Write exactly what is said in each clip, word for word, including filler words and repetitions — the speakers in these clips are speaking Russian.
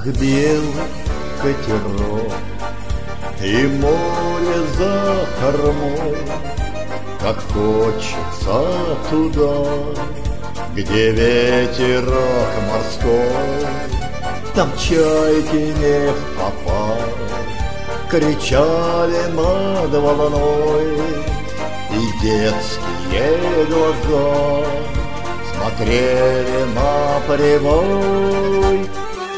белый катерок, и море за кормой, как хочется туда, где ветерок морской. Там чайки не в попад кричали над волной, и детские глаза смотрели на прибой.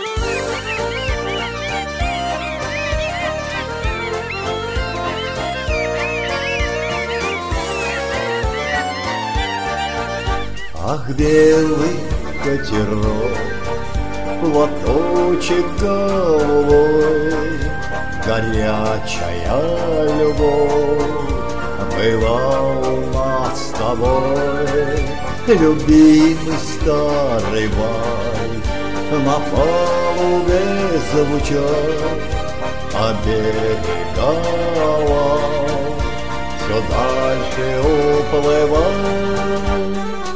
Ах, белый катерок, платочек голубой, горячая любовь была у нас с тобой. Любимый старый вальс на палубе звучал, а берега все дальше уплывал.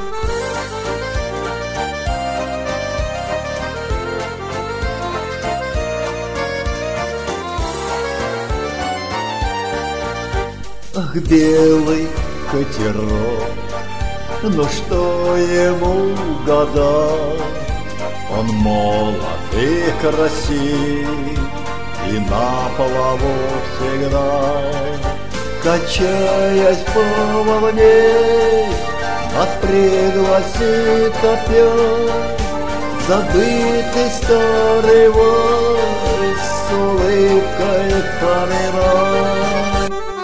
Ах, белый катерок, ну что ему года, он молод и красив, и на плаву всегда, качаясь по волне, нас пригласит опять забытый старый вальс с улыбкой вспоминать.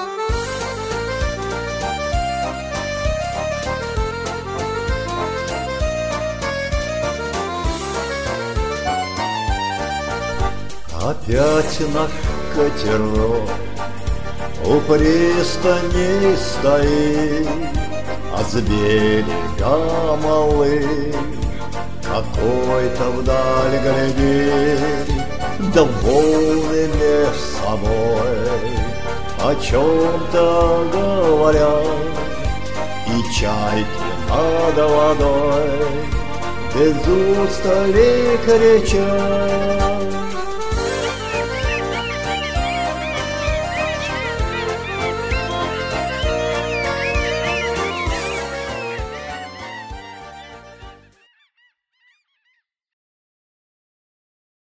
Опять наш катерок у пристани стоит, а с берега малый какой-то вдаль глядит, довольный меж собой о чем-то говорят, и чайки над водой без устали кричат.